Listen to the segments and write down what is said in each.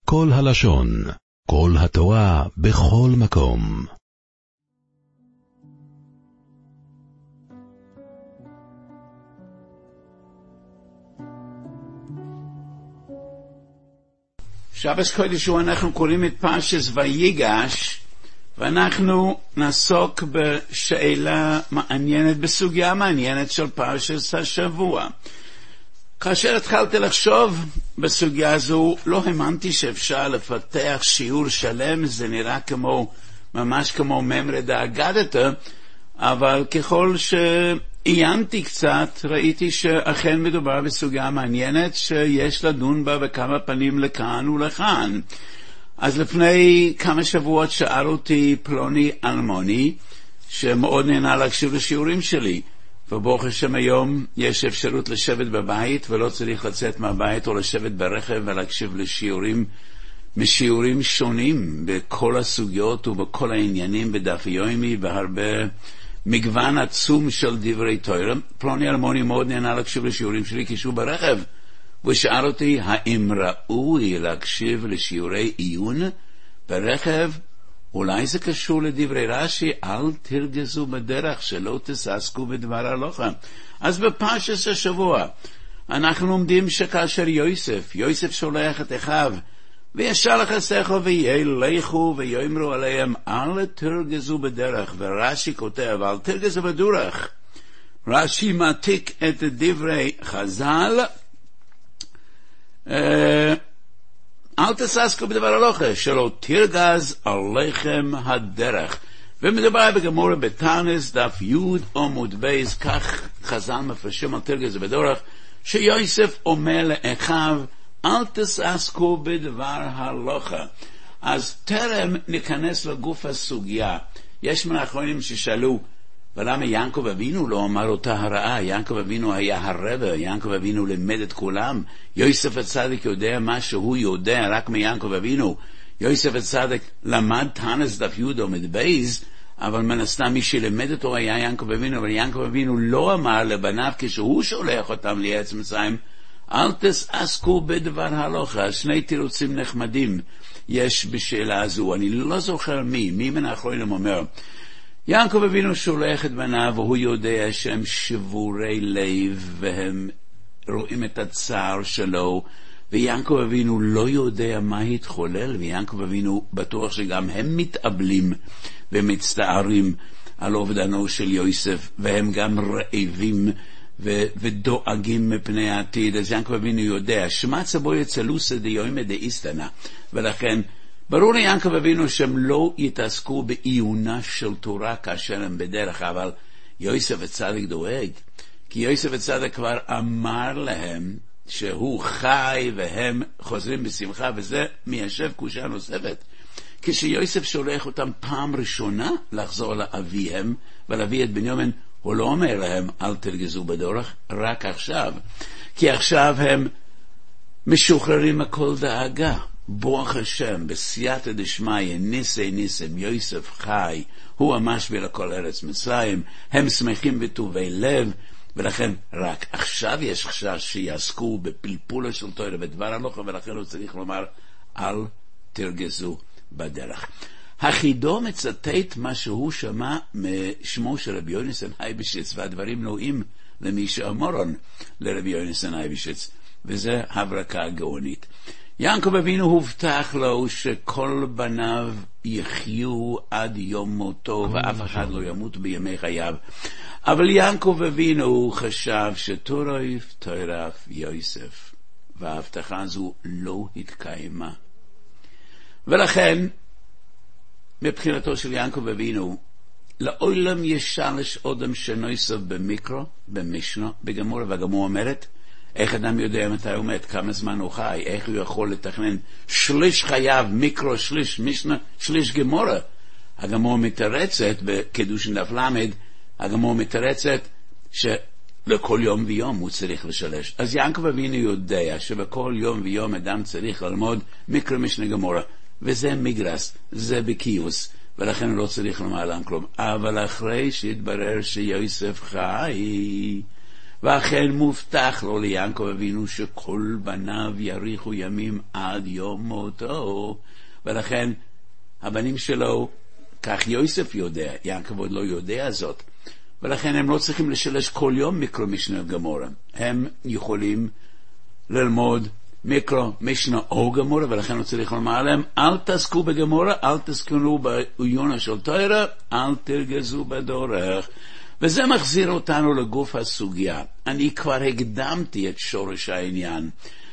כל הלשון, כל התורה, בכל מקום. שבס קודש אנחנו קוראים את פרשת ויגש, ואנחנו נעסוק בשאלה מעניינת, בסוגיה מעניינת של פרשת השבוע. כאשר התחלתי לחשוב בסוגיה הזו, לא האמנתי שאפשר לפתח שיעור שלם, זה נראה ממש כמו ממרי דאגדתא, אבל ככל שעיינתי קצת, ראיתי שאכן מדובר בסוגיה מעניינת שיש לדון בה בכמה פנים לכאן ולכאן. אז לפני כמה שבועות שאל אותי פלוני אלמוני, שמאוד נהנה להקשיב לשיעורים שלי, וברוך השם היום יש אפשרות לשבת בבית ולא צריך לצאת מהבית או לשבת ברכב ולהקשיב לשיעורים משיעורים שונים בכל הסוגיות ובכל העניינים בדף יומי, בהרבה מגוון עצום של דברי תורה. פלוני אלמוני מאוד נהנה להקשיב לשיעורים שלי כשהוא ברכב, ושאל אותי האם ראוי להקשיב לשיעורי עיון ברכב. אולי זה קשור לדברי רש"י, אל תרגזו בדרך, שלא תססקו בדבר הלכה. אז בפרשת השבוע אנחנו לומדים שכאשר יוסף שולח את אחיו וישר לחסך וילכו ויאמרו עליהם אל תרגזו בדרך, ורש"י כותב אל תרגזו בדרך. רש"י מעתיק את דברי חז"ל, אל תססקו בדבר הלכה, שלא תרגז עליכם הדרך. ומדובר בגמרא בתניא דף י' עמוד בייס, כך חז"ל מפרשים על תרגז בדרך, שיוסף אומר לאחיו אל תססקו בדבר הלכה. אז טרם ניכנס לגוף הסוגיה, יש מהאחרונים ששאלו ולמה יעקב אבינו לא אמר אותה הרעה? יעקב אבינו היה הרבה, יעקב אבינו לימד את כולם. יוסף הצדיק יודע מה שהוא יודע רק מיעקב אבינו. יוסף הצדיק למד תניא דף י' עמוד בייס, אבל מן הסתם מי שלימד אותו היה יעקב אבינו, אבל יעקב אבינו לא אמר לבניו כשהוא שולח אותם לארץ מצרים אל תססקו בדבר הלכה. שני תירוצים נחמדים יש בשאלה הזו, אני לא זוכר מי מן האחרונים אומר. יעקב אבינו שולח את בניו והוא יודע שהם שבורי לב והם רואים את הצער שלו, ויעקב אבינו לא יודע מה התחולל, ויעקב אבינו בטוח שגם הם מתאבלים ומצטערים על אובדנו של יוסף, והם גם רעבים ודואגים מפני העתיד. אז יעקב אבינו יודע שמצא בו יצלוסא דיומא דאיסתנא, ולכן ברור ליעקב אבינו שהם לא יתעסקו בעיונה של תורה כאשר הם בדרך, אבל יוסף הצדיק דואג, כי יוסף הצדיק כבר אמר להם שהוא חי והם חוזרים בשמחה, וזה מיישב קושייה נוספת. כשיוסף שולח אותם פעם ראשונה לחזור לאביהם ולהביא את בנימין, הוא לא אומר להם אל תרגזו בדרך רק עכשיו, כי עכשיו הם משוחררים מכל דאגה. ברוך השם, בסייעתא דשמיא, ניסם יוסף חי, הוא המשביר לכל ארץ מצרים, הם שמחים בטובי לב, ולכן רק עכשיו יש חשש שיעסקו בפלפולה של תורה בדבר הלכה, ולכן הוא צריך לומר אל תרגזו בדרך. החידו מצטט מה שהוא שמע משמו של רבי יונתן אייבשיץ, והדברים נועים למי שאמרון לרבי יונתן אייבשיץ, וזה הברקה הגאונית. יעקב אבינו הובטח לו שכל בניו יחיו עד יום מותו, ואף אחד לא ימות בימי חייו. אבל יעקב אבינו חשב שתורף תורף יוסף, וההבטחה הזו לא התקיימה. ולכן, מבחינתו של יעקב אבינו, לעולם ישלש אדם שנויסף במיקרו, במשנה, בגמורה, והגמורה אומרת, איך אדם יודע מתי הוא מת, כמה זמן הוא חי, איך הוא יכול לתכנן שליש חייו, מיקרו שליש, משנה שליש גמורה. הגמורה מתרצת בקידושין דף למד, הגמורה מתרצת שלכל יום ויום הוא צריך לשלש. אז יעקב אבינו יודע שבכל יום ויום אדם צריך ללמוד מיקרו משנה גמורה, וזה מגרס, זה בקיוס, ולכן לא צריך לומר להם כלום. אבל אחרי שהתברר שיוסף חי, ואכן מובטח לו ליעקב אבינו שכל בניו יאריכו ימים עד יום מותו, ולכן הבנים שלו, כך יוסף יודע, יעקב עוד לא יודע זאת, ולכן הם לא צריכים לשלש כל יום מיקרו משנה גמורה, הם יכולים ללמוד מיקרו משנה או גמורה, ולכן הוא צריך לומר להם, אל תעסקו בגמורה, אל תעסקו בעיונה של תורה, אל תרגזו בדורך. וזה מחזיר אותנו לגוף הסוגיה. אני כבר הקדמתי את שורש העניין.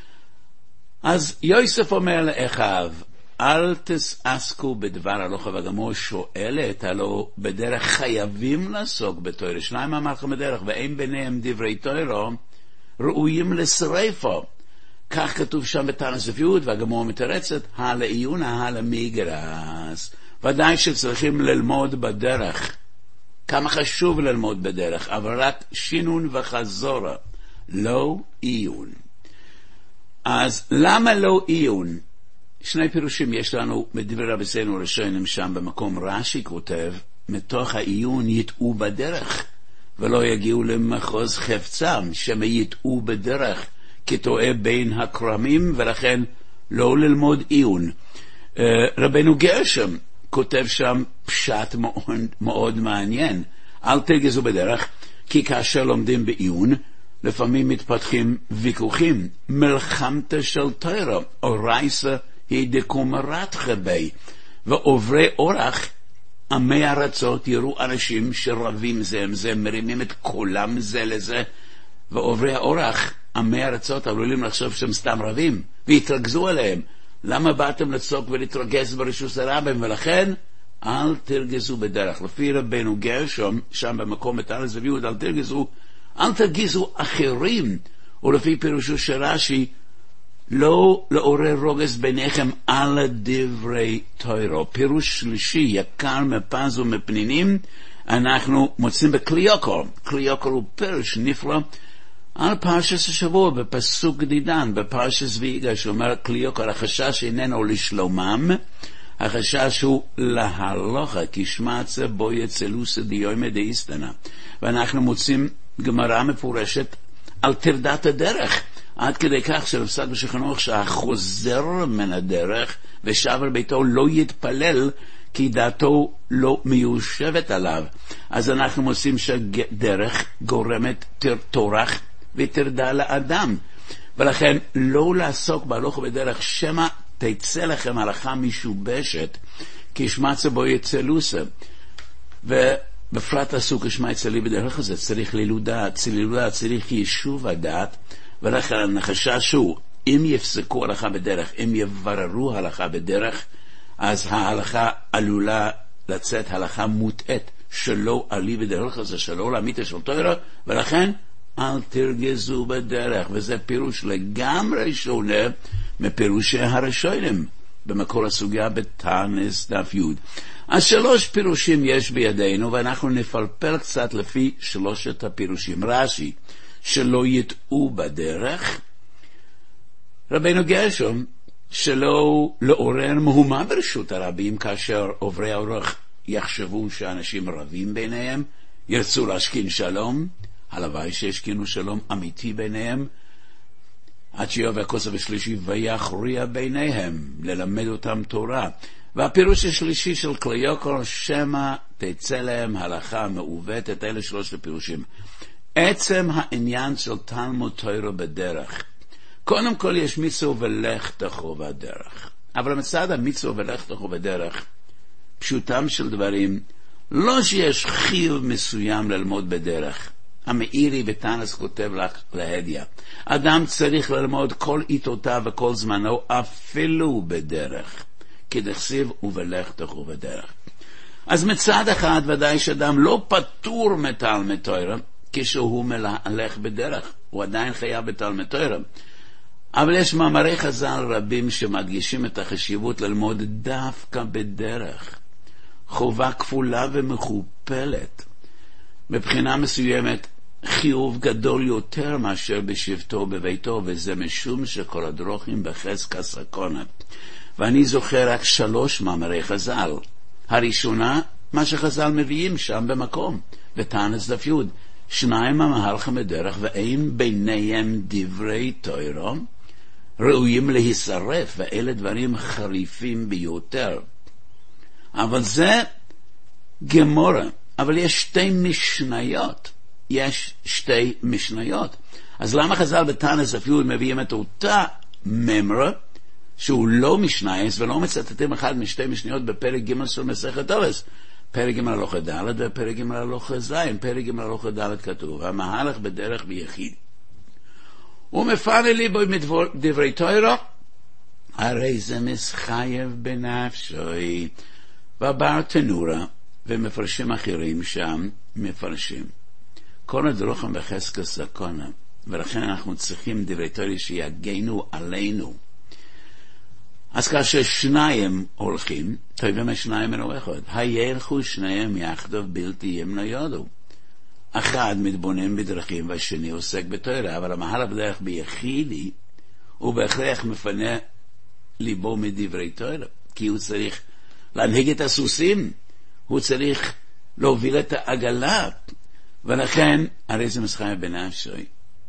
אז יוסף אומר לאחיו, אל תעסקו בדבר הלכה, וגם הוא שואלת, הלא בדרך חייבים לעסוק בתורה. שניים אמרתם בדרך, ואין ביניהם דברי תורה ראויים לשריפה. כך כתוב שם בתנ"ס אביהוד, והגמרא מתרצת, הלעיונה הלמיגרס. ודאי שצריכים ללמוד בדרך. כמה חשוב ללמוד בדרך, אבל רק שינון וחזורה, לא עיון. אז למה לא עיון? שני פירושים יש לנו בדברי רבותינו הראשונים שם במקום. רש"י כותב, מתוך העיון יטעו בדרך, ולא יגיעו למחוז חפצם, שמא יטעו בדרך, כטועה בין הכרמים, ולכן לא ללמוד עיון. רבנו גרשם כותב שם פשט מאוד, מאוד מעניין. אל תרגזו בדרך, כי כאשר לומדים בעיון, לפעמים מתפתחים ויכוחים. מלחמתה של תורה, או רייסה, היא דקומרת חבי, ועוברי אורח, עמי ארצות, יראו אנשים שרבים זה עם זה, מרימים את קולם זה לזה, ועוברי האורח, עמי ארצות, עלולים לחשוב שהם סתם רבים, והתרגזו עליהם. למה באתם לצוק ולהתרגז ברשוס הרבים? ולכן, אל תרגזו בדרך. לפי רבנו גרשום, שם במקום בתנ"ס אביהוד, אל תרגיזו אחרים, ולפי פירושו של רש"י, לא לעורר רוגז ביניכם על דברי תורה. פירוש שלישי, יקר מפז ומפנינים, אנחנו מוצאים בקליוקור. קליוקור הוא פירוש נפלא על פרשת השבוע בפסוק דידן, בפרשת ויגש, שאומר קליוקור, החשש איננו לשלומם, החשש הוא להלוכה, כי שמעצה בו יצלוס דיומא דאיסתנא. ואנחנו מוצאים גמרא מפורשת על תרדת הדרך, עד כדי כך שלפסק בשכנוך שהחוזר מן הדרך ושב על ביתו לא יתפלל, כי דעתו לא מיושבת עליו. אז אנחנו מוצאים שדרך גורמת טורח ותרדה לאדם, ולכן לא לעסוק בהלכה בדרך, שמא תצא לכם הלכה משובשת, כי שמעצה בו יצלוסה. ובפרט עסוק שמע יצלי בדרך הזה, צריך לילודה, צריך יישוב הדעת, ולכן החשש הוא, אם יפסקו הלכה בדרך, אם יבררו הלכה בדרך, אז ההלכה עלולה לצאת הלכה מוטעת, שלא עלי בדרך הזה, שלא לאמיתה של תורה, ולכן אל תרגזו בדרך. וזה פירוש לגמרי שונה מפירושי הראשונים במקור הסוגיה בתנ"ס דף י'. אז 3 פירושים יש בידינו, ואנחנו נפלפל קצת לפי 3 הפירושים. רש"י, שלא יטעו בדרך. רבנו גרשום, שלא לעורר מהומה ברשות הרבים, כאשר עוברי האורח יחשבו שאנשים רבים ביניהם, ירצו להשכין שלום, הלוואי שישכינו שלום אמיתי ביניהם, עד שיובא הכוסף השלישי ויכריע ביניהם, ללמד אותם תורה. והפירוש השלישי של קליוקור, שמא תצא להם הלכה מעוותת. אלה 3 הפירושים. עצם העניין של תלמוד תורה בדרך, קודם כל יש מצווה ולך תחו בדרך, אבל מצד המצווה ולך תחו בדרך, פשוטם של דברים, לא שיש חיוב מסוים ללמוד בדרך. המאירי בתנ"ס כותב לך להדיה, אדם צריך ללמוד כל עיתותיו וכל זמנו, אפילו בדרך, כי דכתיב ובלך תחו בדרך. אז מצד אחד ודאי שאדם לא פטור מתלמוד תורה כשהוא מלך בדרך, הוא עדיין חייב בתלמוד תורה. אבל יש מאמרי חז"ל רבים שמדגישים את החשיבות ללמוד דווקא בדרך, חובה כפולה ומכופלת. מבחינה מסוימת חיוב גדול יותר מאשר בשבתו בביתו, וזה משום שכל הדרוכים בחזקה סכונה. ואני זוכר רק 3 מאמרי חז"ל. הראשונה, מה שחז"ל מביאים שם במקום, בתנ"ס דף י', שניים המהלכים בדרך ואין ביניהם דברי תורה, ראויים להישרף, ואלה דברים חריפים ביותר. אבל זה גמורה. אבל יש שתי משניות. אז למה חז"ל בתנ"ס אפילו מביאים את אותה ממרה, שהוא לא משנייס, ולא מצטטים אחד משתי משניות בפרק ג' של מסכת אובס? פרק ג' הלכה ד' ופרק ג' הלכה ז'. פרק ג' הלכה ד' כתוב, המהלך בדרך ביחיד. ומפנה לי בו דברי תורה, הרי זה מסחייב בנפשוי. ובר תנורה, ומפרשים אחרים שם מפרשים. כל הדרוכם בחזקה סכנה, ולכן אנחנו צריכים דברי תורה שיגנו עלינו. אז כאשר שניים הולכים, טובים השניים אינו אחד. הילכו שניהם יחדיו בלתי ימניודו. אחד מתבונן בדרכים והשני עוסק בתורה, אבל המהלך בדרך ביחידי הוא בהכרח מפנה ליבו מדברי תורה, כי הוא צריך להנהיג את הסוסים, הוא צריך להוביל את העגלה, ולכן הרי זה מסחייב בנפשוי.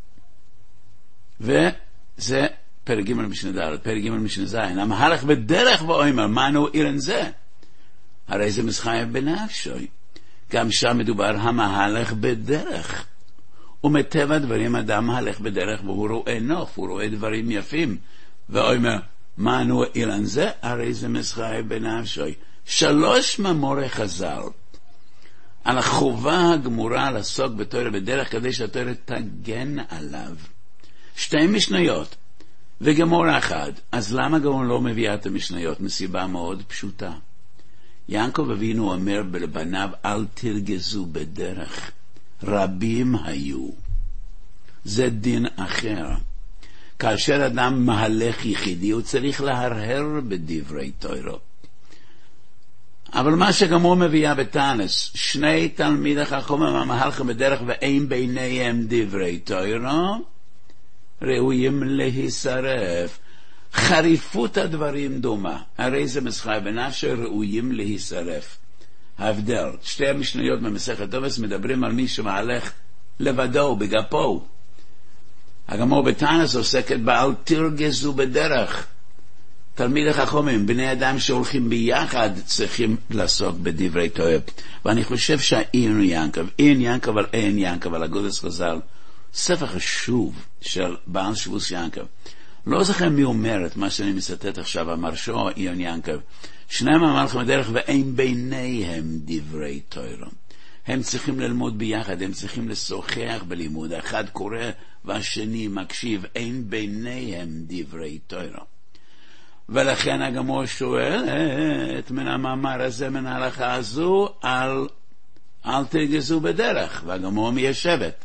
וזה פרק ג' משנה ד', פרק ג' משנה ז', המהלך בדרך ואומר, מה נועיל אין זה? הרי זה מסחייב בנפשוי. גם שם מדובר המהלך בדרך. ומטבע דברים אדם מהלך בדרך והוא רואה נוף, הוא רואה דברים יפים, ואומר, מה נועיל אין זה? הרי זה מסחייב בנפשוי. 3 מאמרי חז"ל על החובה הגמורה לעסוק בתורה בדרך כדי שהתורה תגן עליו. 2 משניות וגמורה אחד. אז למה גמורה לא מביאה את המשניות? מסיבה מאוד פשוטה. יעקב אבינו אומר לבניו, אל תרגזו בדרך, רבים היו. זה דין אחר. כאשר אדם מהלך יחידי הוא צריך להרהר בדברי תורה. אבל מה שגמור מביאה בתנ"ס, 2 תלמידי חכמים המהלכים בדרך ואין ביניהם דברי תורה, ראויים להישרף. חריפות הדברים דומה, הרי זה מסחייב בנפשי, ראויים להישרף. ההבדל, 2 המשניות במסכת אובס מדברים על מי שמהלך לבדו, בגפו. הגמור בתנ"ס עוסקת באל תרגזו בדרך. תלמידי חכמים, בני אדם שהולכים ביחד, צריכים לעסוק בדברי תורה. ואני חושב שהעין ינקב על עין ינקב על אגודס חז"ל, ספר חשוב של בעל שבוס ינקב. לא זוכר מי אומר את מה שאני מצטט עכשיו, המרשו עין ינקב. 2 המהלכים בדרך ואין ביניהם דברי תורה. הם צריכים ללמוד ביחד, הם צריכים לשוחח בלימוד. אחד קורא והשני מקשיב, אין ביניהם דברי תורה. ולכן הגמור שואלת מן המאמר הזה, מן ההלכה הזו, אל תרגזו בדרך. והגמור מיישבת,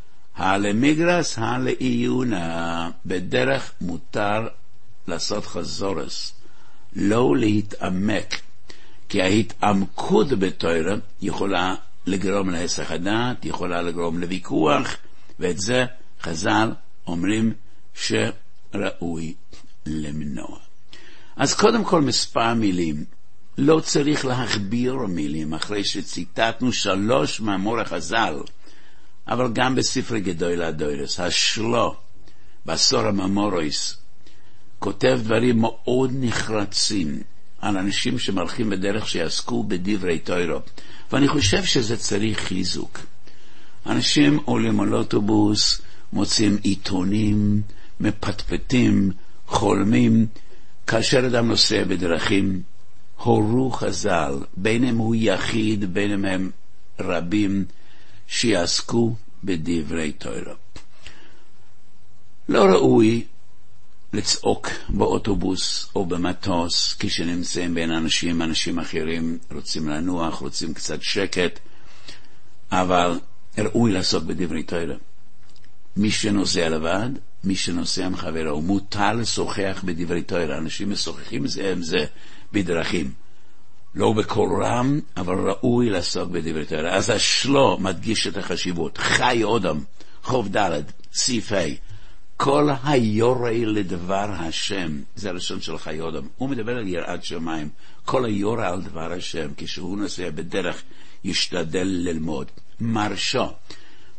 הלמגרס הלעיונה, בדרך מותר לעשות חזורס, לא להתעמק, כי ההתעמקות בתורה יכולה לגרום להיסח הדעת, יכולה לגרום לוויכוח, ואת זה חז"ל אומרים שראוי למנוע. אז קודם כל מספר מילים. לא צריך להכביר מילים אחרי שציטטנו 3 מאמרי חז"ל, אבל גם בספרי גדול הדוירס, השלו, בעשור המאמרויס, כותב דברים מאוד נחרצים על אנשים שמלכים בדרך שיעסקו בדברי תורה. ואני חושב שזה צריך חיזוק. אנשים עולים על אוטובוס, מוצאים עיתונים, מפטפטים, חולמים. כאשר אדם נוסע בדרכים, הורו חז"ל, ביניהם הוא יחיד, ביניהם הם רבים, שיעסקו בדברי תורה. לא ראוי לצעוק באוטובוס או במטוס כשנמצאים בין אנשים אחרים רוצים לנוח, רוצים קצת שקט, אבל ראוי לעסוק בדברי תורה. מי שנוסע לבד, מי שנוסע עם חברו, מותר לשוחח בדברי תורה. אנשים משוחחים זה עם זה בדרכים, לא בקול רם, אבל ראוי לעסוק בדברי תורה. אז השלו מדגיש את החשיבות. חי אודם, חוב ד' סעיף ה', כל היורא לדבר השם, זה הלשון של חי אודם. הוא מדבר על יראת שמיים. כל היורא על דבר השם, כשהוא נוסע בדרך ישתדל ללמוד. מרשו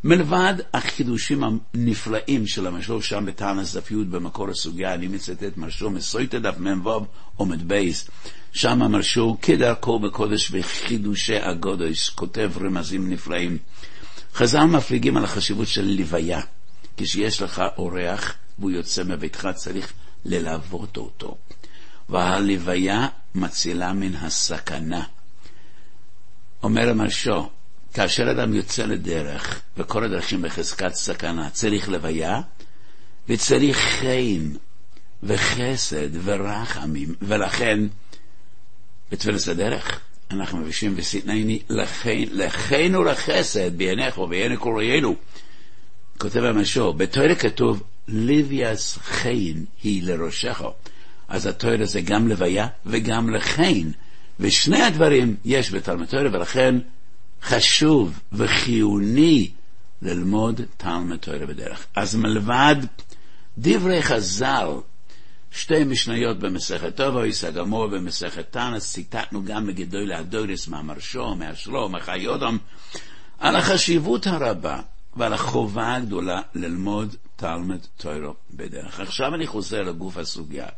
מלבד החידושים הנפלאים של המשור שם בתענס דף י' במקור הסוגיה, אני מצטט משור מסויטה דף מ"ו עומד בייס, שם המשור כדרכו בקודש וחידושי הגודש, כותב רמזים נפלאים. חז"ל מפליגים על החשיבות של לוויה. כשיש לך אורח והוא יוצא מביתך, צריך ללוות אותו, והלוויה מצילה מן הסכנה. אומר המשור, כאשר אדם יוצא לדרך וכל הדרכים בחזקת סכנה, צריך לוויה וצריך חן וחסד ורחמים, ולכן בתפילת הדרך אנחנו מבקשים וסתנני לכן ולחסד בעיניך ובעיני כל רואינו. כותב המשור, בתורה כתוב לוויית חן היא לראשך, אז התורה זה גם לוויה וגם לחן, ושני הדברים יש בתלמוד תורה, ולכן חשוב וחיוני ללמוד תלמוד תורה בדרך. אז מלבד דברי חז"ל, שתי משניות במסכת טובויס, הגמור במסכת תנס, ציטטנו גם מגדולי הדוירס, מהמרשו, מהשלום, מהחיודם, על החשיבות הרבה ועל החובה הגדולה ללמוד תלמוד תורה בדרך. עכשיו אני חוזר לגוף הסוגיה.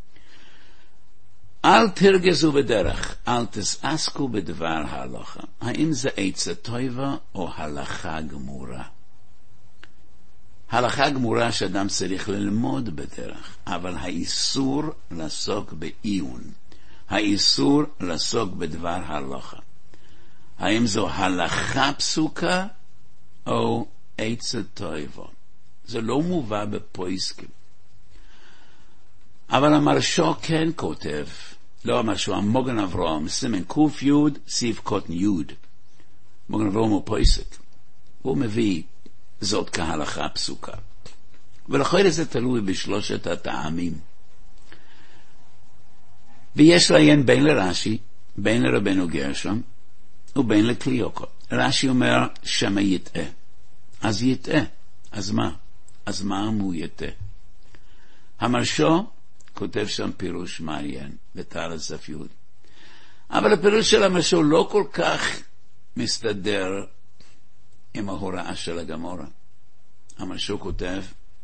אל תרגזו בדרך, אל תסעסקו בדבר ההלכה. האם זה עצה טובה או הלכה גמורה? הלכה גמורה שאדם צריך ללמוד בדרך, אבל האיסור לעסוק בעיון, האיסור לעסוק בדבר ההלכה. האם זו הלכה פסוקה או עצה טובה? זה לא מובא בפויסקים. אבל המרשו כן כותב, לא המשהו, המוגן אברהם, סימן קוף יוד, סיב קוטן יוד. מוגן אברהם הוא פויסק. הוא מביא זאת כהלכה פסוקה. ולכן זה תלוי בשלושת הטעמים. ויש לעיין בין לרש"י, בין לרבנו גרשום, ובין לקליוקו. רש"י אומר, שמא יטעה. אז יטעה. אז מה? אז מה אם הוא יטעה? המרשו כותב שם פירוש מעיין בתענס דף י', אבל הפירוש של המרשו לא כל כך מסתדר עם ההוראה של הגמורה. המרשו כותב,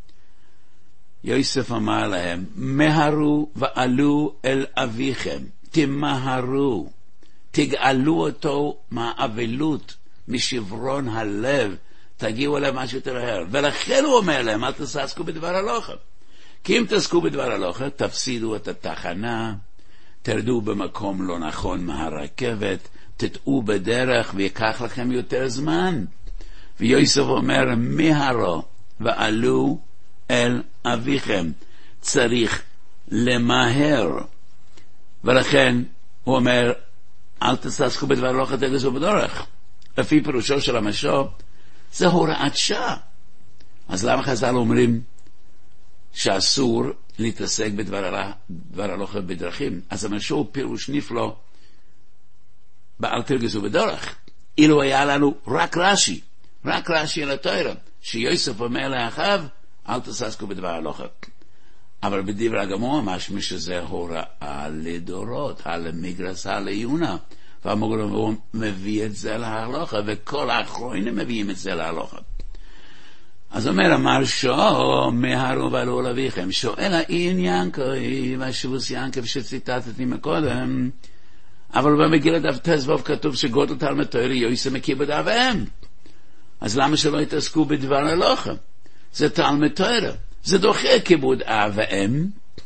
יוסף אמר להם, מהרו ועלו אל אביכם, תמהרו, תגאלו אותו מהאבלות, משברון הלב, תגיעו אליו מה שיותר מהר. ולכן הוא אומר להם, אל תסעסקו בדבר הלכה. כי אם תעסקו בדבר הלכה, תפסידו את התחנה, תרדו במקום לא נכון מהרכבת, תטעו בדרך ויקח לכם יותר זמן. ויוסף אומר, מהרו ועלו אל אביכם. צריך למהר. ולכן הוא אומר, אל תסעסקו בדבר הלכה, תגזו בדרך. לפי פירושו של המשור, זה הוראת שעה. אז למה חז"ל אומרים שאסור להתעסק בדבר הלכה בדרכים? אז המשור פירוש נפלא באל תרגזו בדרך. אילו היה לנו רק רש"י על התורה, שיוסף אומר לאחיו, אל תסעסקו בדבר הלכה. אבל בדברי הגמרא משמע שזה הוראה לדורות, הלמגרס הליונה, והמוגן מביא את זה להלכה, וכל האחרונים מביאים את זה להלכה. אז אומר המרשו, מהרו ועלו אל אביכם. שואל האין ינקב, השבוס ינקב שציטטתי מקודם, אבל במגילת דף ט"ו כתוב שגודל תלמוד תורה יוסף מכיבוד אביהם. אז למה שלא יתעסקו בדבר הלכה? זה תלמוד תורה, זה דוחה כיבוד אב ואם.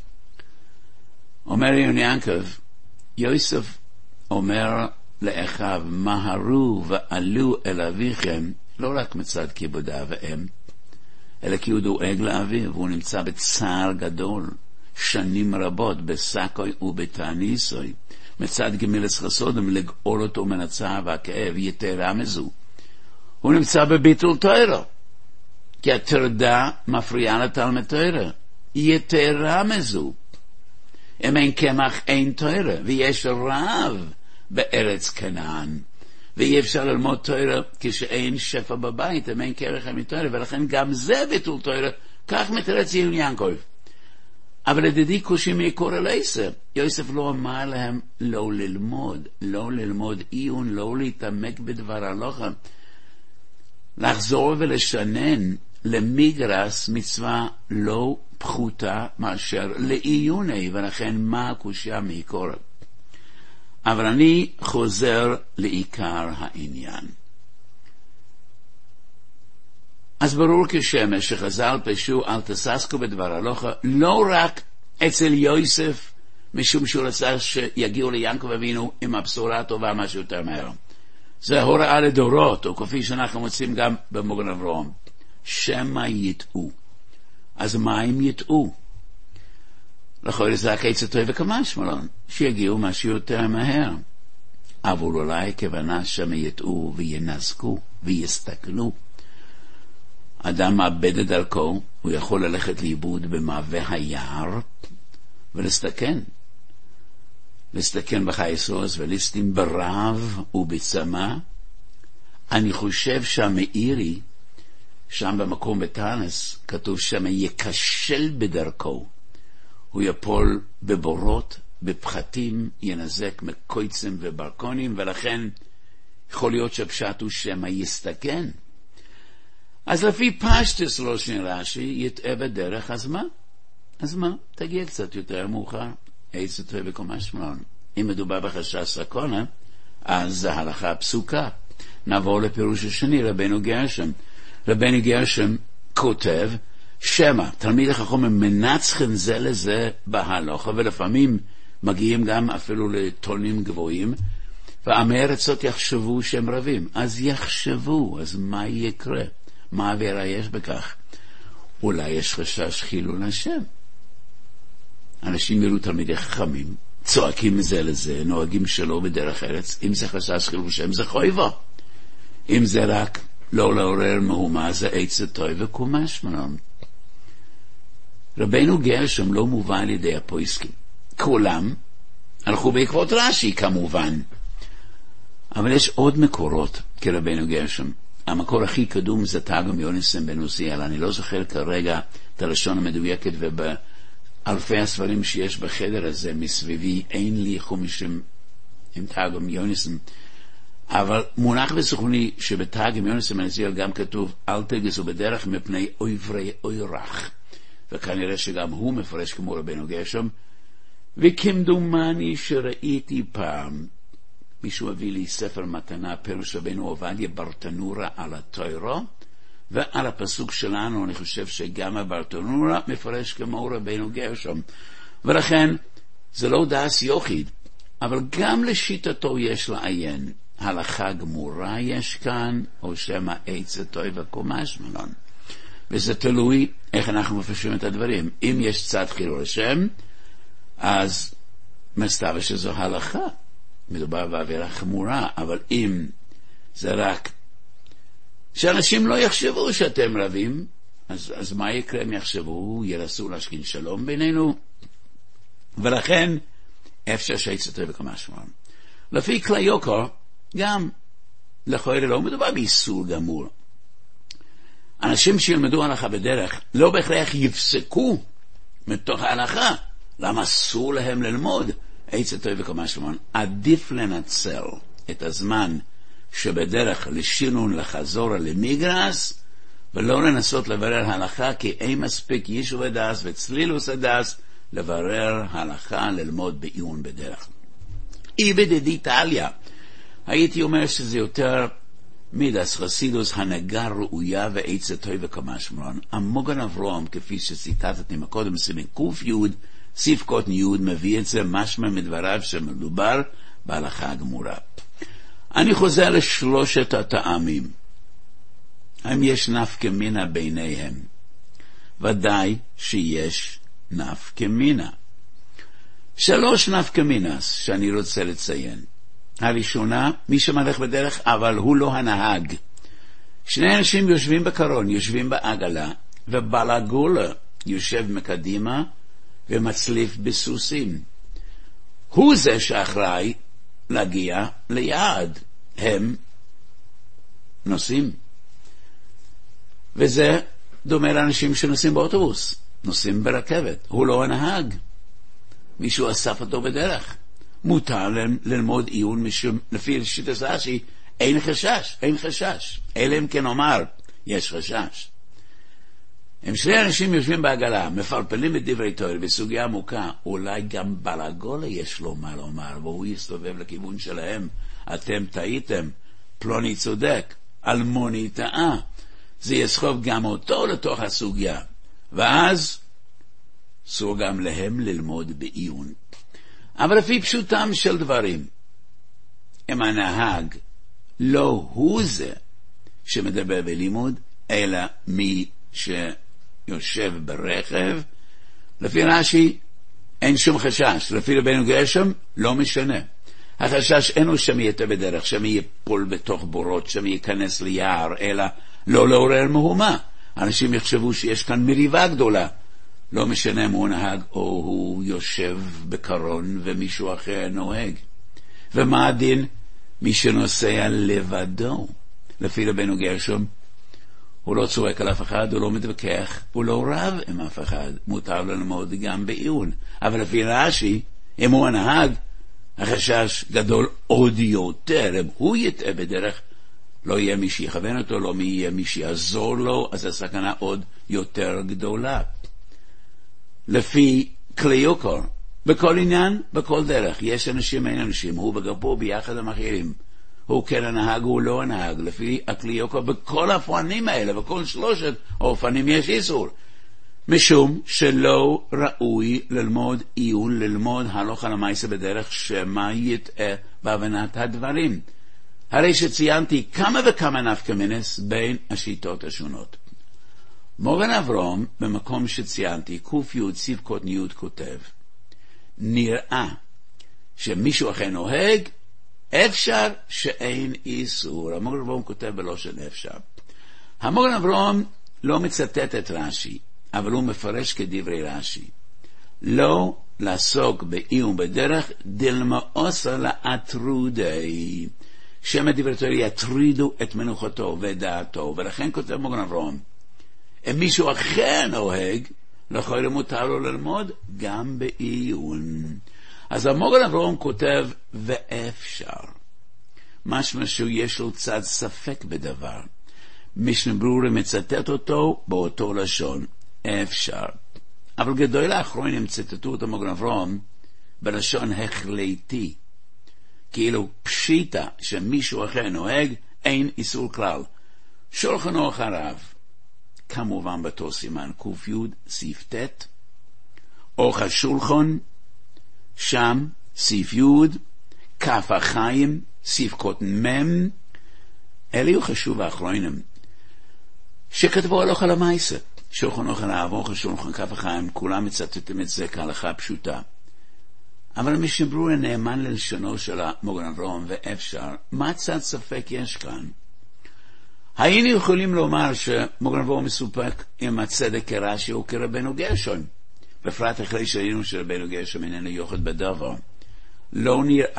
אומר ינקב, יוסף אומר לאחיו, מהרו ועלו אל אביכם, לא רק מצד כיבוד אב ואם, אלא כי הוא דואג לאביו, והוא נמצא בצער גדול, שנים רבות, בסקוי ובתעניסוי, מצד גמילס חסודם, לגאול אותו מן הצער והכאב. יתרה מזו, הוא נמצא בביטול תורה, כי הטרדה מפריעה לתלמוד תורה. יתרה מזו, אם אין קמח אין תורה, ויש רעב בארץ כנען, ואי אפשר ללמוד תורה כשאין שפע בבית, אם אין כרך מתורה, ולכן גם זה ביטול תורה. כך מתרץ ינקב. אבל ידידי קושים יקור אל יוסף לא אמר להם לא ללמוד עיון, לא להתעמק בדבר הלכה. לחזור ולשנן למגרס מצווה לא פחותה מאשר לעיוני, ולכן מה הקושיה מעיקור. אבל אני חוזר לעיקר העניין. אז ברור כשמש שחז"ל פשו אל תססקו בדבר הלכה, לא רק אצל יוסף, משום שהוא רצה שיגיעו ליעקב אבינו עם הבשורה הטובה משהו יותר מהר. זה הוראה לדורות, או כפי שאנחנו מוצאים גם במגן אברהם. שמא יטעו. אז מה הם יטעו? לכל זה הקץ הטוב וכמשמלון, שיגיעו משהו יותר מהר. אבל אולי כוונה שמא יטעו וינזקו ויסתכנו. אדם מאבד את דרכו, הוא יכול ללכת לאיבוד במעבה היער ולסתכן. להסתכן בחייסוס ולסתים ברעב ובצמא. אני חושב שהמאירי, שם במקום בתנס, כתוב שם יקשל בדרכו. הוא יפול בבורות, בפחתים, ינזק מקויצים וברקונים, ולכן יכול להיות שהפשט הוא שם יסתכן. אז לפי פשטס לא שנרשי, יתאה בדרך, אז מה? אז מה? תגיע קצת יותר מאוחר. איזה טוב וקומשמלון. אם מדובר בחשש סקונה, אז זה הלכה פסוקה. נעבור לפירוש השני, רבנו גרשם. רבנו גרשם כותב, שמה, תלמיד החכמים מנצחן זה לזה בהלכה, ולפעמים מגיעים גם אפילו לטונים גבוהים, ועמי ארצות יחשבו שהם רבים. אז יחשבו, אז מה יקרה? מה עבירה יש בכך? אולי יש חשש חילול השם. אנשים יראו תלמידי חכמים, צועקים זה לזה, נוהגים שלא בדרך ארץ. אם זה חשש חילול השם, זה חויבה. אם זה רק לא לעורר מהומה, זה עצה טוב וקומשמלון. רבנו גרשם לא מובן על ידי הפויסקים. כולם הלכו בעקבות רש"י כמובן. אבל יש עוד מקורות כרבנו גרשם. המקור הכי קדום זה תרגם יוניסן בן עוזיאל. אני לא זוכר כרגע את הלשון המדויקת, ובאלפי הספרים שיש בחדר הזה מסביבי אין לי חומישים עם תרגם יוניסן. אבל מונח בסוכני שבתרגם יוניסן בן עוזיאל גם כתוב אל תגזו בדרך מפני אויברי אוירח. וכנראה שגם הוא מפרש כמו רבנו גרשם. וכמדומני שראיתי פעם, מישהו הביא לי ספר מתנה, פירוש רבנו עובדיה ברטנורה על התורה, ועל הפסוק שלנו אני חושב שגם הברטנורה מפרש כמו רבנו גרשם. ולכן זה לא דאס יוחיד, אבל גם לשיטתו יש לעיין. הלכה גמורה יש כאן, או שמה עצה טוב וקומשמלון. וזה תלוי איך אנחנו מפרשים את הדברים. אם יש צד חילול השם, אז מסתבר שזו הלכה. מדובר בעבירה חמורה, אבל אם זה רק שאנשים לא יחשבו שאתם רבים, אז מה יקרה אם יחשבו? ירסו להשכין שלום בינינו. ולכן אפשר שיצטה וכמשמעון. לפי כלי יוקר, גם לכאורה לא מדובר באיסור גמור. אנשים שילמדו הלכה בדרך לא בהכרח יפסקו מתוך ההלכה. למה אסור להם ללמוד? עצה טוב וכמשמעון. עדיף לנצל את הזמן שבדרך לשינון לחזור למגרס, ולא לנסות לברר הלכה, כי אין מספיק יישוב הדס וצלילוס הדס לברר הלכה, ללמוד בעיון בדרך. איבדדי טליה, הייתי אומר שזה יותר מידס חסידוס הנהגה ראויה ועצה טוב וכמשמעון. המוגן אברהם, כפי שציטטתי מקודם, סימן קוף יוד, סיף קוטן יוד, מביא את זה משמע מדבריו שמדובר בהלכה הגמורה. אני חוזר לשלושת הטעמים. האם יש נפקא מינה ביניהם? ודאי שיש נפקא מינה. שלוש נפקא מינס שאני רוצה לציין. הראשונה, מי שמלך בדרך אבל הוא לא הנהג. שני אנשים יושבים בקרון, יושבים בעגלה, ובלגולה יושב מקדימה ומצליף בסוסים. הוא זה שאחראי להגיע ליעד. הם נוסעים. וזה דומה לאנשים שנוסעים באוטובוס, נוסעים ברכבת. הוא לא הנהג. מישהו אסף אותו בדרך. מותר ללמוד עיון משום, לפי שיטת רש"י, אין חשש, אין חשש. אלא אם כן אומר, יש חשש. הם שני אנשים יושבים בעגלה, מפלפלים את דברי תורה בסוגיה עמוקה, אולי גם בלגולה יש לו מה לומר, והוא יסתובב לכיוון שלהם. אתם טעיתם, פלוני צודק, אלמוני טעה. זה יסחוב גם אותו לתוך הסוגיה. ואז אסור גם להם ללמוד בעיון. אבל לפי פשוטם של דברים, אם הנהג לא הוא זה שמדבר בלימוד, אלא מי שיושב ברכב, לפי רש"י אין שום חשש. לפי רבנו גרשום לא משנה. החשש אינו שם יתה בדרך, שם ייפול בתוך בורות, שם ייכנס ליער, אלא לא לעורר מהומה. אנשים יחשבו שיש כאן מריבה גדולה. לא משנה אם הוא נהג או הוא יושב בקרון ומישהו אחר נוהג. ומה הדין? מי שנוסע לבדו. לפי רבנו גרשום, הוא לא צועק על אף אחד, הוא לא מתווכח, הוא לא רב עם אף אחד. מותר ללמוד גם בעיון. אבל לפי רש"י, אם הוא הנהג, החשש גדול עוד יותר. אם הוא יטעה בדרך, לא יהיה מי שיכוון אותו, לא יהיה מי שיעזור לו, אז הסכנה עוד יותר גדולה. לפי כלי יוקר, בכל עניין, בכל דרך, יש אנשים, אין אנשים, הוא בגפו ביחד עם אחרים. הוא כן הנהג, הוא לא הנהג. לפי הכלי יוקר, בכל האופנים האלה, בכל שלושת האופנים יש איסור. משום שלא ראוי ללמוד עיון, ללמוד הלכה למעשה בדרך שמה יטעה בהבנת הדברים. הרי שציינתי כמה וכמה נפקא-מינות בין השיטות השונות. מורן אברהם, במקום שציינתי, ק"י סיף ניוד כותב, נראה שמישהו אחר נוהג, אפשר שאין איסור. המורן אברהם כותב בלושן אפשר. המורן אברהם לא מצטט את רש"י, אבל הוא מפרש כדברי רש"י. לא לעסוק בעיון בדרך דלמאוסה לאטרודי, שמא דברי תורה יטרידו את מנוחתו ודעתו. ולכן כותב מורן אברהם, אם מישהו אחר נוהג, לכאורה מותר לו ללמוד גם בעיון. אז המורן אברהם כותב ואפשר, משמע שיש לו צד ספק בדבר. משנה ברורה מצטט אותו באותו לשון, אפשר. אבל גדול האחרונים ציטטו את המורן אברהם בלשון החלטי, כאילו פשיטה שמישהו אחר נוהג, אין איסור כלל. שולחן אורך הרב, כמובן בתור סימן ק"י סעיף ט', אורך השולחן, שם סעיף י', כף החיים, סעיף מ', אלה חשוב האחרונים, שכתבו הלכה למעשה. שולחן אורך הרב, אורך השולחן, כף החיים, כולם מצטטים את זה כהלכה פשוטה. אבל משנה ברורה נאמן ללשונו של המורן אברהם ואפשר, מה צד ספק יש כאן? היינו יכולים לומר שמורן אברהם מסופק עם הצדק כרש"י או כרבנו גרשום, בפרט אחרי שראינו שרבנו גרשום איננו יוחד בדבר. לא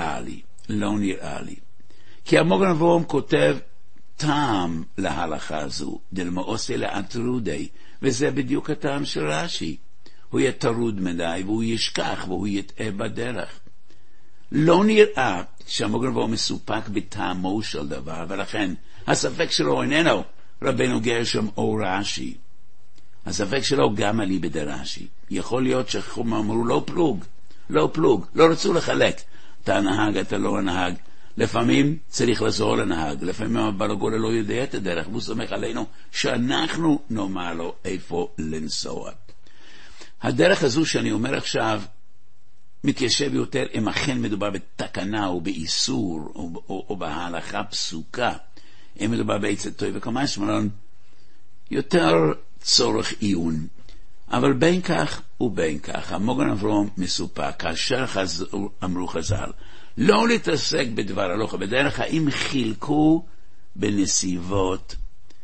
נראה לי. כי המורן אברהם כותב טעם להלכה זו, דלמאוסה לאטרודי, וזה בדיוק הטעם של רש"י. הוא יהיה טרוד מדי, והוא ישכח, והוא יטעה בדרך. לא נראה שהמורן אברהם מסופק בטעמו של דבר, ולכן הספק שלו איננו רבנו גרשום או רש"י. הספק שלו גם אליבא דרש"י. יכול להיות שחום אמרו לא פלוג, לא רצו לחלק. אתה הנהג, אתה לא הנהג. לפעמים צריך לעזור לנהג, לפעמים הבלגולה לא יודע את הדרך, והוא סומך עלינו שאנחנו נאמר לו איפה לנסוע. הדרך הזו שאני אומר עכשיו מתיישב יותר אם אכן מדובר בתקנה או באיסור או בהלכה פסוקה. אם מדובר בעצת טוב וכמה שמלון, יותר צורך עיון. אבל בין כך ובין כך, המורן אברהם מסופק, כאשר אמרו חז"ל, לא להתעסק בדבר הלכה בדרך, האם חילקו בנסיבות.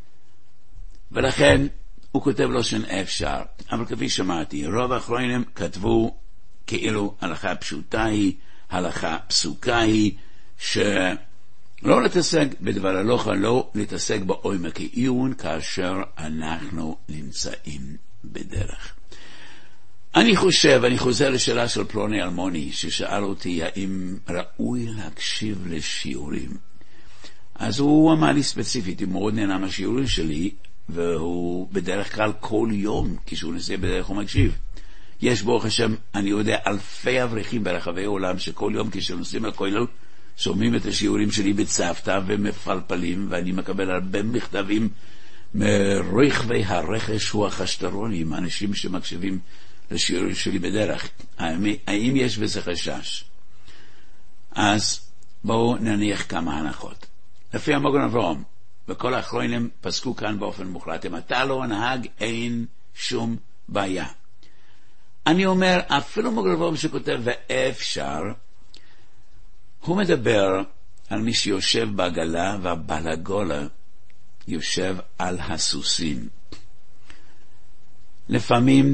ולכן הוא כותב לו אפשר. אבל כפי שמעתי, רוב האחרונים כתבו כאילו הלכה פשוטה היא, הלכה פסוקה היא, שלא להתעסק בדבר הלכה, לא להתעסק בעומק העיון כאשר אנחנו נמצאים בדרך. אני חוזר לשאלה של פלוני אלמוני, ששאל אותי האם ראוי להקשיב לשיעורים. אז הוא אמר לי ספציפית, הוא מאוד נהנה מהשיעורים שלי, והוא בדרך כלל כל יום, כשהוא נוסע בדרך הוא מקשיב. יש ברוך השם, אני יודע, אלפי אברכים ברחבי העולם, שכל יום כשנוסעים לכולל, שומעים את השיעורים שלי בצוותא ומפלפלים, ואני מקבל הרבה מכתבים מרחבי הרכש הוא החשטרונים, אנשים שמקשיבים לשיעורים שלי בדרך. האם יש בזה חשש? אז בואו נניח כמה הנחות. לפי המוגן אברהם, וכל האחרונים פסקו כאן באופן מוחלט, אם אתה לא נהג, אין שום בעיה. אני אומר, אפילו מוגן אברהם שכותב ואפשר, הוא מדבר על מי שיושב בעגלה, והבלגולה יושב על הסוסים. לפעמים,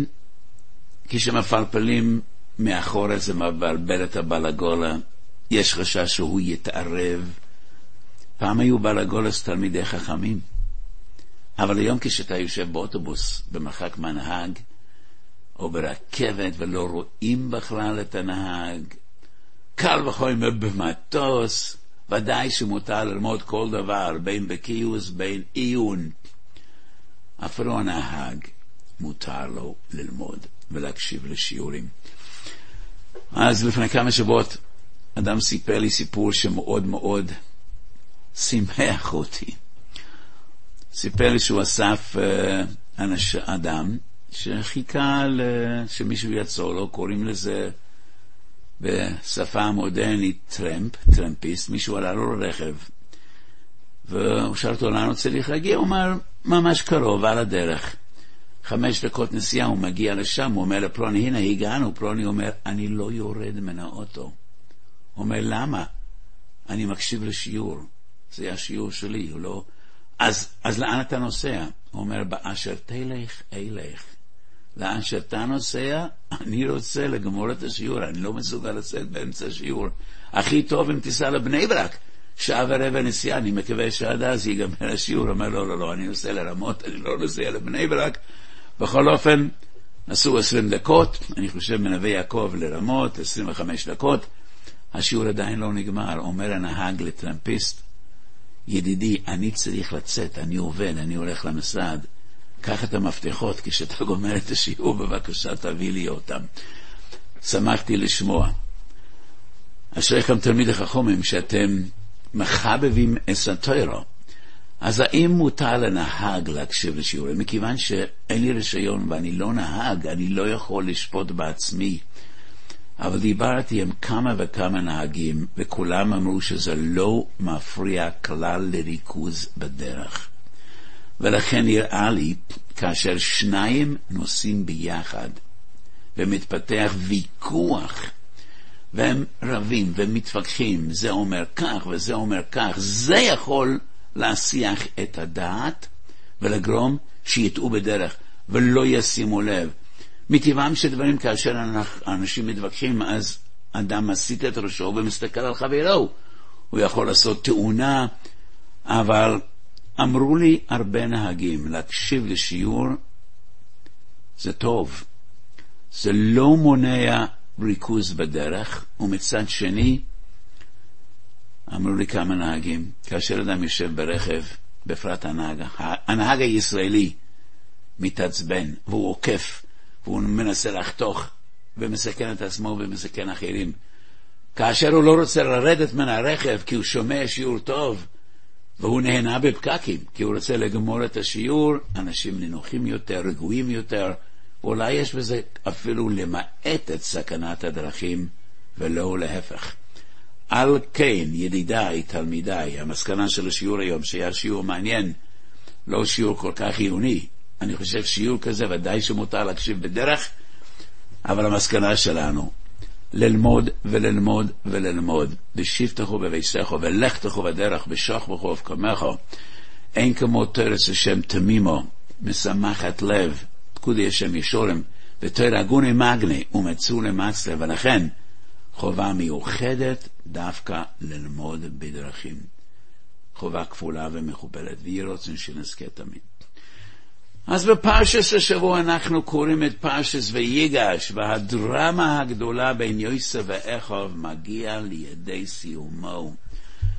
כשמפלפלים מאחור איזה מבלבל את הבלגולה, יש חשש שהוא יתערב. פעם היו בלגולס תלמידי חכמים, אבל היום כשאתה יושב באוטובוס במרחק מהנהג, או ברכבת ולא רואים בכלל את הנהג, קל וחומר במטוס, ודאי שמותר ללמוד כל דבר, בין בקיוס, בין עיון. אפילו הנהג מותר לו ללמוד ולהקשיב לשיעורים. אז לפני כמה שבועות אדם סיפר לי סיפור שמאוד מאוד שימח אותי. סיפר לי שהוא אסף אדם שחיכה שמישהו יצא לו, קוראים לזה בשפה המודרנית טרמפיסט. מישהו עלה לו לרכב והוא שאל אותו לאן הוא צריך להגיע, הוא אומר ממש קרוב על הדרך, 5 דקות נסיעה. הוא מגיע לשם, הוא אומר לפלוני הנה הגענו. פלוני אומר אני לא יורד מן האוטו. הוא אומר למה? אני מקשיב לשיעור, זה השיעור שלי. הוא לא... אז לאן אתה נוסע? הוא אומר באשר תלך אלך. לאן שאתה נוסע, אני רוצה לגמור את השיעור, אני לא מסוגל לצאת באמצע השיעור. הכי טוב אם תיסע לבני ברק, 1.25 שעות נסיעה, אני מקווה שעד אז ייגמר השיעור. הוא אומר לא, אני נוסע לרמות, אני לא נוסע לבני ברק. בכל אופן, נסעו 20 דקות, אני חושב מנווה יעקב לרמות, 25 דקות, השיעור עדיין לא נגמר. אומר הנהג לטרמפיסט, ידידי, אני צריך לצאת, אני עובד, אני הולך למשרד, קח את המפתחות, כשאתה גומר את השיעור, בבקשה תביא לי אותם. שמחתי לשמוע. אשריכם תלמידי חכמים שאתם מחבבים את התורה. אז האם מותר לנהג להקשיב לשיעורים? מכיוון שאין לי רישיון ואני לא נהג, אני לא יכול לשפוט בעצמי. אבל דיברתי עם כמה וכמה נהגים, וכולם אמרו שזה לא מפריע כלל לריכוז בדרך. ולכן נראה לי, כאשר 2 נוסעים ביחד, ומתפתח ויכוח, והם רבים ומתווכחים, זה אומר כך וזה אומר כך, זה יכול להסיח את הדעת, ולגרום שיטעו בדרך, ולא ישימו לב. מטבעם שדברים כאשר אנשים מתווכחים, אז אדם מסיט את ראשו ומסתכל על חברו. הוא יכול לעשות תאונה, אבל אמרו לי הרבה נהגים, להקשיב לשיעור זה טוב. זה לא מונע ריכוז בדרך, ומצד שני, אמרו לי כמה נהגים, כאשר אדם יושב ברכב, בפרט הנהג הישראלי מתעצבן, והוא עוקף, והוא מנסה לחתוך, ומסכן את עצמו ומסכן אחרים. כאשר הוא לא רוצה לרדת מן הרכב, כי הוא שומע שיעור טוב, והוא נהנה בפקקים, כי הוא רוצה לגמור את השיעור, אנשים נינוחים יותר, רגועים יותר, ואולי יש בזה אפילו למעט את סכנת הדרכים, ולא להפך. על כן, ידידיי, תלמידיי, המסקנה של השיעור היום, שהיה שיעור מעניין, לא שיעור כל כך חיוני. אני חושב שיעור כזה ודאי שמותר להקשיב בדרך, אבל המסקנה שלנו, ללמוד וללמוד וללמוד, בשבתך ובביתך ולכתך בדרך, בשוך בחוף קומך, אין כמו תורס השם תמימו, משמחת לב, פקודי השם ישורם, ותור הגוני מגני ומצאו למצלה, ולכן חובה מיוחדת דווקא ללמוד בדרכים. חובה כפולה ומכופלת, ויהי רצון שנזכה תמיד. אז בפרשס השבוע אנחנו קוראים את פרשס ויגש, והדרמה הגדולה בין יוסף ואחיו מגיע לידי סיומו.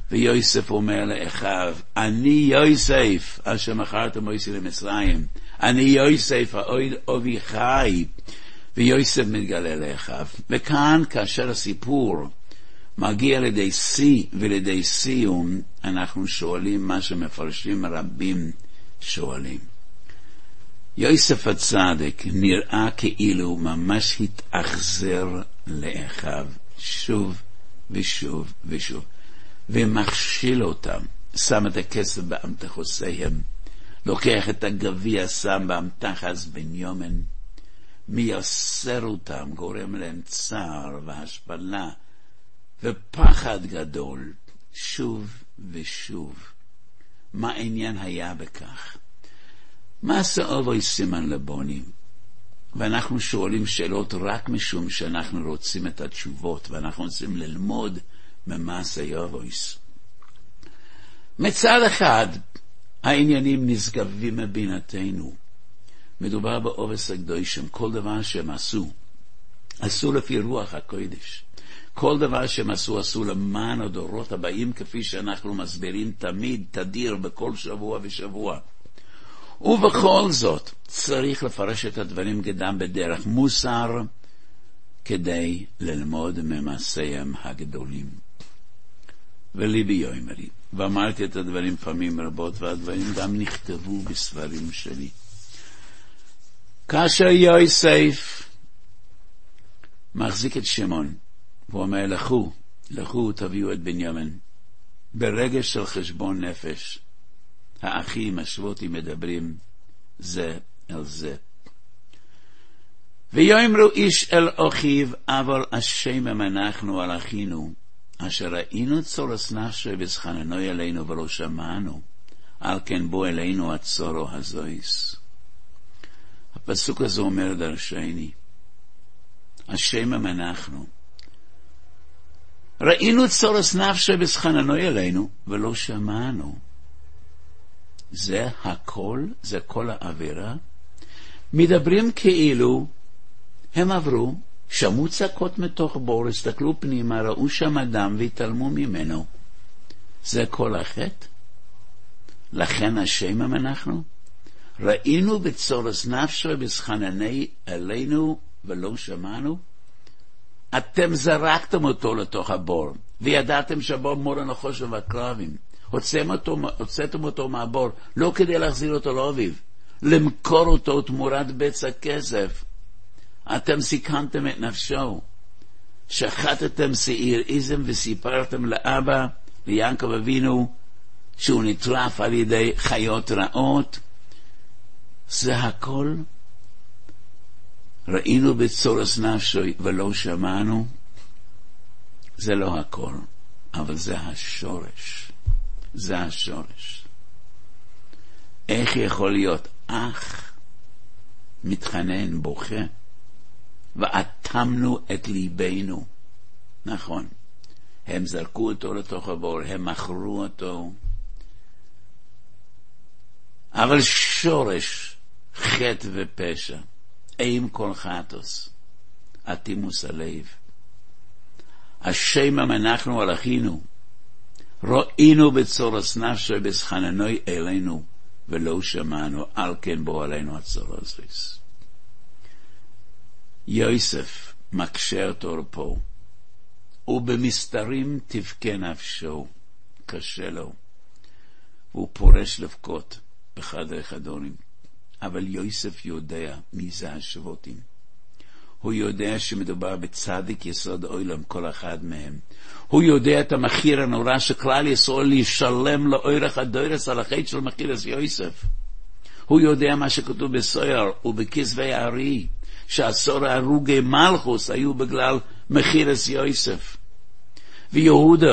ויוסף אומר לאחיו, אני יוסף, אשר מכרתם מויסי למצרים, אני יוסף, אבי חי, ויוסף מתגלה לאחיו. וכאן, כאשר הסיפור מגיע לידי שיא ולידי סיום, אנחנו שואלים מה שמפרשים רבים שואלים. יוסף הצדק נראה כאילו ממש התאכזר לאחיו שוב ושוב ושוב, ומכשיל אותם, שם את הכסף באמתחותיהם, לוקח את הגביע, שם באמתחת בנימין, מייסר אותם, גורם להם צער והשפלה ופחד גדול, שוב ושוב. מה העניין היה בכך? מה סאובוי סימן לבונים? ואנחנו שואלים שאלות רק משום שאנחנו רוצים את התשובות, ואנחנו רוצים ללמוד ממעשה יובויס. מצד אחד, העניינים נשגבים מבינתנו. מדובר בעובס הקדושים, כל דבר שהם עשו לפי רוח הקודש. כל דבר שהם עשו למען הדורות הבאים, כפי שאנחנו מסבירים תמיד, תדיר, בכל שבוע ושבוע. ובכל זאת, צריך לפרש את הדברים גם בדרך מוסר, כדי ללמוד ממעשיהם הגדולים. וליבי יאמרי, ואמרתי את הדברים פעמים רבות, והדברים גם נכתבו בספרים שלי. כאשר יוסף מחזיק את שמעון, והוא אומר, לכו תביאו את בנימין. ברגש של חשבון נפש, האחים השבותי מדברים זה אל זה. ויאמרו איש אל אחיו, אבל אשם אנחנו על אחינו, אשר ראינו צורס נפשו וזחננו אלינו ולא שמענו, על כן בוא אלינו הצורו הזויס. הפסוק הזה אומר דרשני, אשם אנחנו. ראינו צורס נפשו וזחננו אלינו ולא שמענו. זה הכל, זה כל העבירה. מדברים כאילו הם עברו, שמעו צעקות מתוך בור, הסתכלו פנימה, ראו שם אדם והתעלמו ממנו. זה כל החטא. לכן אשמים אנחנו. ראינו בצורס נפשו וזחננו אלינו ולא שמענו. אתם זרקתם אותו לתוך הבור, וידעתם שהבור מור הנחושת והקרבים. הוצאתם אותו מהבור, לא כדי להחזיר אותו לאביו, למכור אותו תמורת בצע כסף. אתם סיכנתם את נפשו, שחטתם שעיר איזם וסיפרתם לאבא, ליעקב אבינו, שהוא נטרף על ידי חיות רעות. זה הכל. ראינו בצורס נפשו ולא שמענו. זה לא הכל, אבל זה השורש. זה השורש. איך יכול להיות אח מתחנן, בוכה, ואטמנו את ליבנו? נכון, הם זרקו אותו לתוך הבור, הם מכרו אותו, אבל שורש חטא ופשע, עם כל חטוס, אטימוס הלב. אשמים אנחנו על אחינו, ראינו בצורס נפשו וזחננו אלינו ולא שמענו, על כן בוא עלינו הצורה הזו. יוסף מקשר תור פה, ובמסתרים תבכה נפשו, קשה לו, והוא פורש לבכות בחדרי חדרים. אבל יוסף יודע מי זה השבותים. הוא יודע שמדובר בצדיק יסוד עולם, כל אחד מהם. הוא יודע את המחיר הנורא שכלל ישראל לשלם לאורך הדורס על החטא של מחירס יוסף. הוא יודע מה שכתוב בסויר ובכסבי הארי, שעשור הרוגי מלכוס היו בגלל מחירס יוסף. ויהודה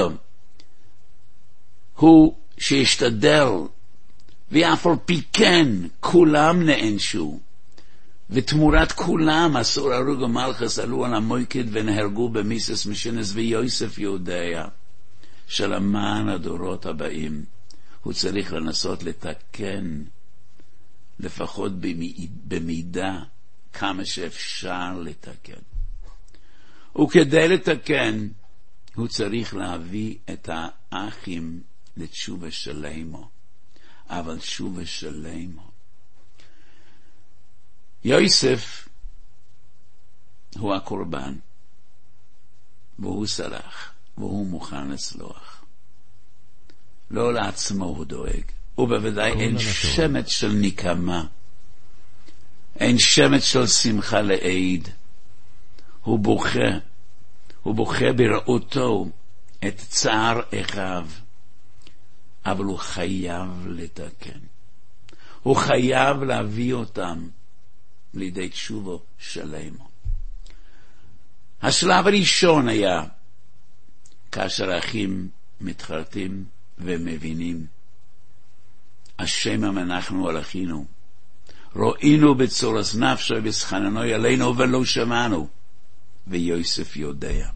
הוא שהשתדל, ואף על פי כן כולם נענשו, ותמורת כולם עשור הרוג המלכס עלו על המויקד ונהרגו במיסס משנס. ויוסף יודע שלמען הדורות הבאים הוא צריך לנסות לתקן לפחות במידה כמה שאפשר לתקן. וכדי לתקן הוא צריך להביא את האחים לתשובה שלמו, אבל תשובה שלמו. יוסף הוא הקורבן, והוא סלח, והוא מוכן לסלוח. לא לעצמו הוא דואג, ובוודאי אין שמץ של נקמה, אין שמץ של שמחה לעיד. הוא בוכה בראותו את צער אחיו, אבל הוא חייב לתקן. הוא חייב להביא אותם לידי תשובו שלמו. השלב הראשון היה כאשר האחים מתחרטים ומבינים, השם אנחנו על אחינו, ראינו בצורס נפשו וסחננוי עלינו ולא שמענו, ויוסף יודע.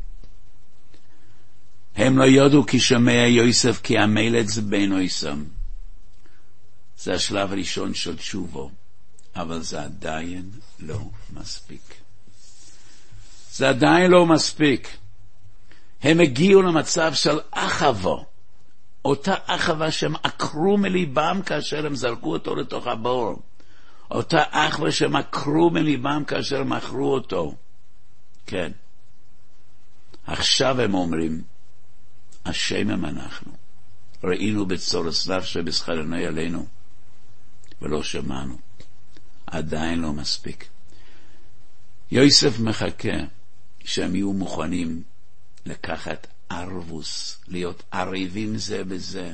הם לא יודו כי שומע יוסף כי המלץ בין אויסם. זה השלב הראשון של תשובו, אבל זה עדיין לא מספיק. זה עדיין לא מספיק. הם הגיעו למצב של אחווה, אותה אחווה שהם עקרו מליבם כאשר הם זרקו אותו לתוך הבור, אותה אחווה שהם עקרו מליבם כאשר הם מכרו אותו. כן, עכשיו הם אומרים, השם הם אנחנו, ראינו בצורס נפשו וסחננוי עלינו ולא שמענו. עדיין לא מספיק. יוסף מחכה שהם יהיו מוכנים לקחת ערבוס, להיות ערבים זה בזה,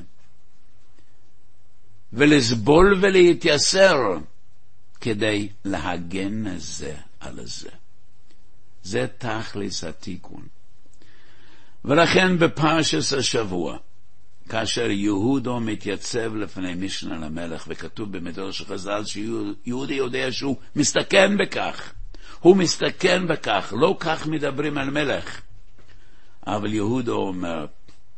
ולסבול ולהתייסר כדי להגן זה על זה. זה תכלס התיקון. ולכן בפרשת השבוע, כאשר יהודו מתייצב לפני משנה למלך, וכתוב במדרש חז"ל שיהודי יודע שהוא מסתכן בכך, הוא מסתכן בכך, לא כך מדברים על מלך. אבל יהודו אומר,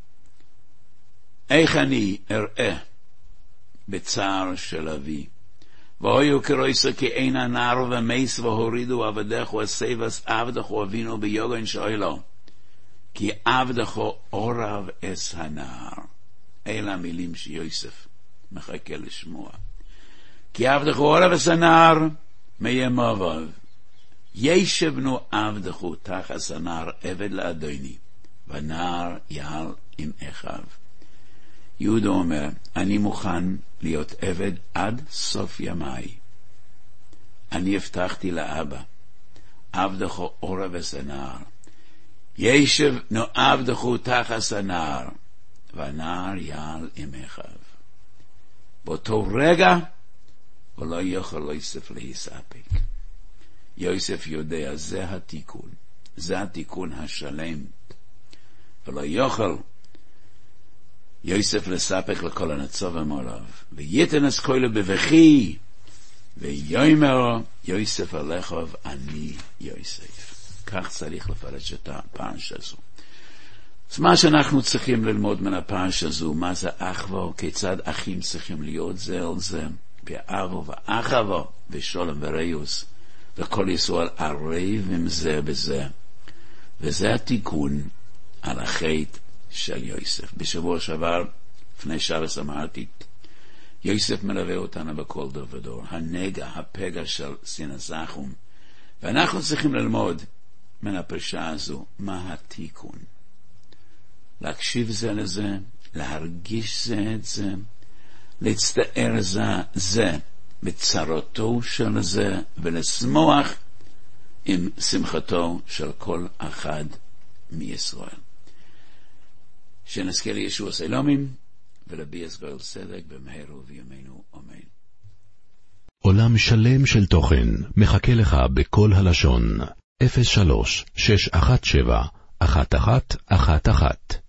איך אני אראה בצער של אבי, והיו קרויסו כי אין הנער ומייס והורידו עבדך וסייבס עבדך אבינו ביוגן שאילו, כי עבדך אורב אס הנער. אלה המילים שיוסף מחכה לשמוע. כי עבדך אורב אס הנער מימוביו, ישבנו עבדך תחת הנער עבד לאדוני, והנער יעל עם אחיו. יהודה אומר, אני מוכן להיות עבד עד סוף ימיי. אני הבטחתי לאבא, עבדך אורב אס הנער, ישב עבדך תחת הנער, והנער יעל עם אחיו. באותו רגע הוא לא יכול יוסף להסתפק. יוסף יודע, זה התיקון, זה התיקון השלם, ולא יוכל יוסף לספק לכל הנצוב המולב. ויתן אז כלו בבכי, ויאמר יוסף עליכוב, אני יוסף. כך צריך לפרש את הפרשה הזו. אז מה שאנחנו צריכים ללמוד מן הפרשה הזו, מה זה אחווה, כיצד אחים צריכים להיות זה על זה, באהבה ואחווה, ושלום ורעות, וכל ישראל ערב עם זה בזה. וזה התיקון על החטא של יוסף. בשבוע שעבר, לפני שבס אמרתי, יוסף מלווה אותנו בכל דור ודור, הנגע, הפגע של סינזחום, ואנחנו צריכים ללמוד מן הפרשה הזו מה התיקון. להקשיב זה לזה, להרגיש זה את זה, להצטער זה בצרתו של זה, ולשמוח עם שמחתו של כל אחד מישראל. שנזכה לישוע סלומים, ולביע סגול צדק במהרה ובימינו אמן. עולם שלם של תוכן מחכה לך בכל הלשון. 03-617-1111